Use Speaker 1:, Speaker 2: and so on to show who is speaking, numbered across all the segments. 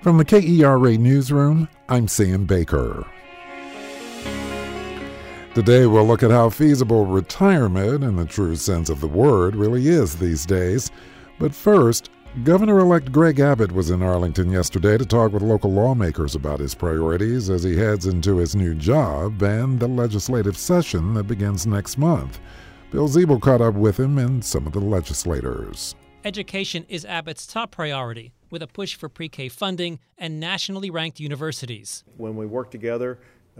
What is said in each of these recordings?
Speaker 1: From the KERA Newsroom, I'm Sam Baker. Today we'll look at how feasible retirement, in the true sense of the word, really is these days. But first, Governor-elect Greg Abbott was in Arlington yesterday to talk with local lawmakers about his priorities as he heads into his new job and the legislative session that begins next month. Bill Ziebel caught up with him and some of the legislators.
Speaker 2: Education is Abbott's top priority, with a push for pre-K funding and nationally ranked universities.
Speaker 3: When we work together,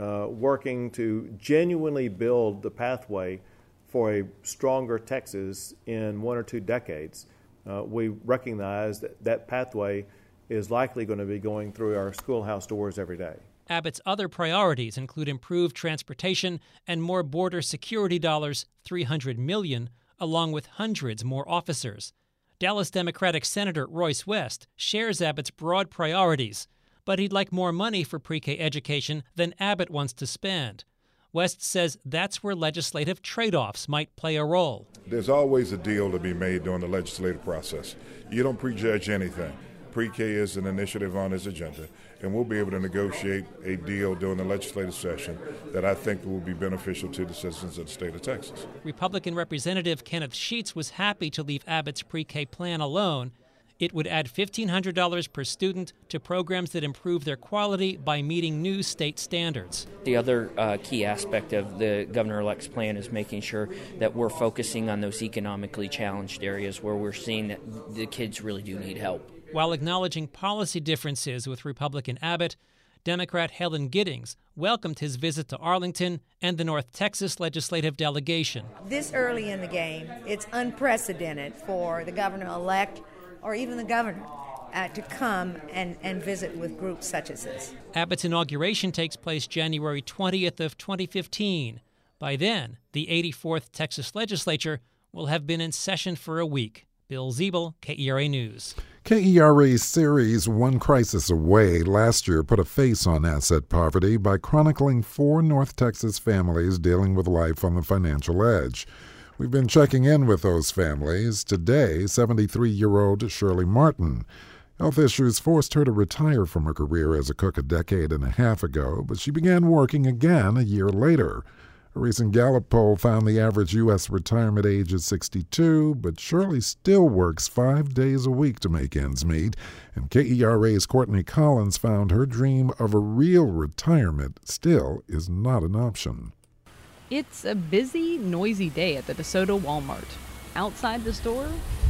Speaker 3: working to genuinely build the pathway for a stronger Texas in 1 or 2 decades, we recognize that that pathway is likely going to be going through our schoolhouse doors every day.
Speaker 2: Abbott's other priorities include improved transportation and more border security dollars, $300 million, along with hundreds more officers. Dallas Democratic Senator Royce West shares Abbott's broad priorities, but he'd like more money for pre-K education than Abbott wants to spend. West says that's where legislative trade-offs might play a role.
Speaker 4: There's always a deal to be made during the legislative process. You don't prejudge anything. Pre-K is an initiative on his agenda, and we'll be able to negotiate a deal during the legislative session that I think will be beneficial to the citizens of the state of Texas.
Speaker 2: Republican Representative Kenneth Sheets was happy to leave Abbott's pre-K plan alone. It would add $1,500 per student to programs that improve their quality by meeting new state standards.
Speaker 5: The other key aspect of the governor-elect's plan is making sure that we're focusing on those economically challenged areas where we're seeing that the kids really do need help.
Speaker 2: While acknowledging policy differences with Republican Abbott, Democrat Helen Giddings welcomed his visit to Arlington and the North Texas legislative delegation.
Speaker 6: This early in the game, it's unprecedented for the governor-elect or even the governor to come and visit with groups such as this.
Speaker 2: Abbott's inauguration takes place January 20th of 2015. By then, the 84th Texas legislature will have been in session for a week. Bill Ziebel, KERA News.
Speaker 1: KERA's series One Crisis Away last year put a face on asset poverty by chronicling 4 North Texas families dealing with life on the financial edge. We've been checking in with those families. Today, 73-year-old Shirley Martin. Health issues forced her to retire from her career as a cook a decade and a half ago, but she began working again a year later. A recent Gallup poll found the average U.S. retirement age is 62, but Shirley still works 5 days a week to make ends meet, and KERA's Courtney Collins found her dream of a real retirement still is not an option.
Speaker 7: It's a busy, noisy day at the DeSoto Walmart. Outside the store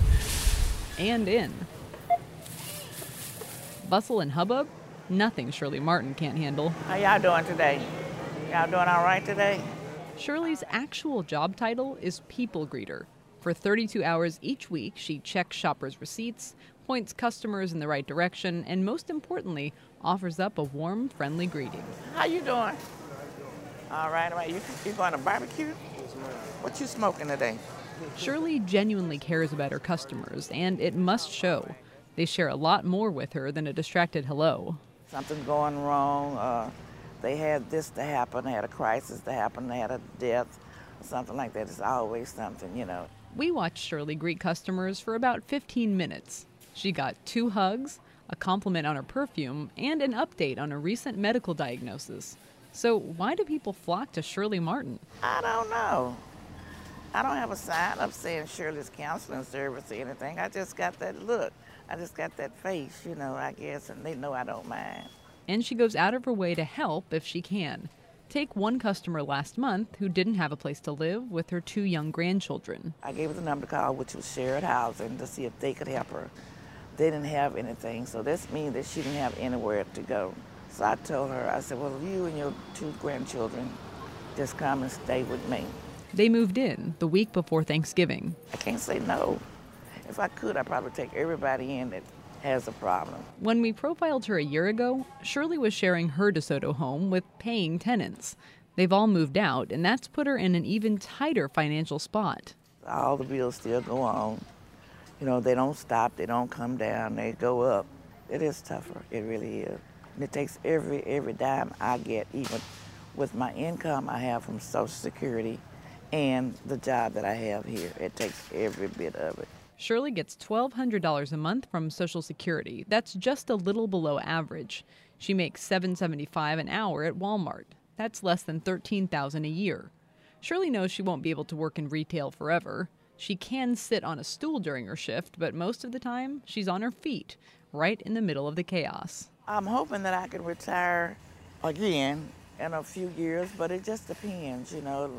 Speaker 7: and in. Bustle and hubbub, nothing Shirley Martin can't handle.
Speaker 8: How y'all doing today? Y'all doing all right today?
Speaker 7: Shirley's actual job title is people greeter. For 32 hours each week, she checks shoppers' receipts, points customers in the right direction, and most importantly, offers up a warm, friendly greeting.
Speaker 8: How you doing? All right. You going to barbecue? What you smoking today?
Speaker 7: Shirley genuinely cares about her customers, and it must show. They share a lot more with her than a distracted hello.
Speaker 8: Something going wrong. They had this to happen, they had a crisis to happen, they had a death, or something like that. It's always something, you know.
Speaker 7: We watched Shirley greet customers for about 15 minutes. She got 2 hugs, a compliment on her perfume, and an update on a recent medical diagnosis. So why do people flock to Shirley Martin?
Speaker 8: I don't know. I don't have a sign up saying Shirley's counseling service or anything. I just got that look. I just got that face, you know, I guess, and they know I don't mind.
Speaker 7: And she goes out of her way to help if she can. Take one customer last month who didn't have a place to live with her 2 young grandchildren.
Speaker 8: I gave her the number to call, which was shared housing, to see if they could help her. They didn't have anything, so this means that she didn't have anywhere to go. So I told her, I said, well, you and your 2 grandchildren just come and stay with me.
Speaker 7: They moved in the week before Thanksgiving.
Speaker 8: I can't say no. If I could, I'd probably take everybody in that has a problem.
Speaker 7: When we profiled her a year ago, Shirley was sharing her DeSoto home with paying tenants. They've all moved out, and that's put her in an even tighter financial spot.
Speaker 8: All the bills still go on. You know, they don't stop, they don't come down, they go up. It is tougher, it really is. And it takes every dime I get, even with my income I have from Social Security and the job that I have here. It takes every bit of it.
Speaker 7: Shirley gets $1,200 a month from Social Security. That's just a little below average. She makes $7.75 an hour at Walmart. That's less than $13,000 a year. Shirley knows she won't be able to work in retail forever. She can sit on a stool during her shift, but most of the time, she's on her feet, right in the middle of the chaos.
Speaker 8: I'm hoping that I can retire again in a few years, but it just depends,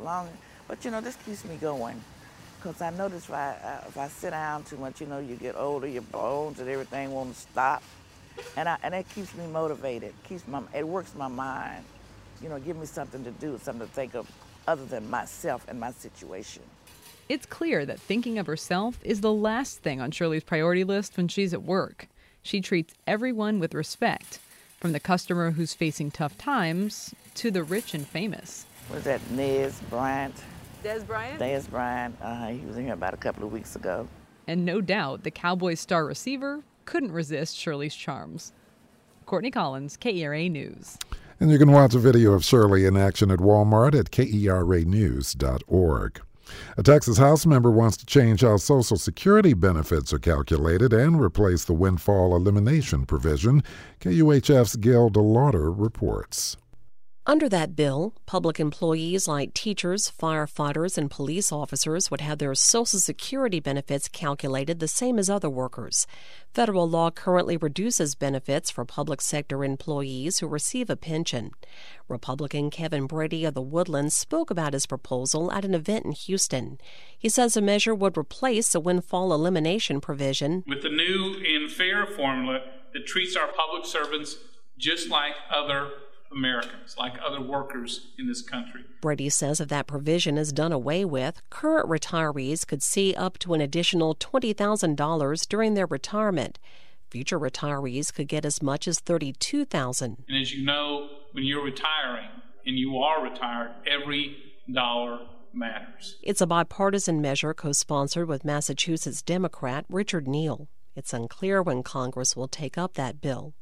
Speaker 8: But, this keeps me going. Because I notice if I sit down too much, you get older, your bones and everything won't stop. And that keeps me motivated. It works my mind. Give me something to do, something to think of other than myself and my situation.
Speaker 7: It's clear that thinking of herself is the last thing on Shirley's priority list when she's at work. She treats everyone with respect, from the customer who's facing tough times to the rich and famous.
Speaker 8: Was that Nez Bryant?
Speaker 7: Dez Bryant?
Speaker 8: Dez Bryant. He was in here about a couple of weeks ago.
Speaker 7: And no doubt the Cowboys star receiver couldn't resist Shirley's charms. Courtney Collins, KERA News.
Speaker 1: And you can watch a video of Shirley in action at Walmart at KERAnews.org. A Texas House member wants to change how Social Security benefits are calculated and replace the windfall elimination provision. KUHF's Gail DeLauder reports.
Speaker 9: Under that bill, public employees like teachers, firefighters, and police officers would have their Social Security benefits calculated the same as other workers. Federal law currently reduces benefits for public sector employees who receive a pension. Republican Kevin Brady of the Woodlands spoke about his proposal at an event in Houston. He says the measure would replace a windfall elimination provision
Speaker 10: with a new and fair formula that treats our public servants just like other Americans, like other workers in this country.
Speaker 9: Brady says if that provision is done away with, current retirees could see up to an additional $20,000 during their retirement. Future retirees could get as much as $32,000.
Speaker 10: And as you know, when you're retiring, and you are retired, every dollar matters.
Speaker 9: It's a bipartisan measure co-sponsored with Massachusetts Democrat Richard Neal. It's unclear when Congress will take up that bill.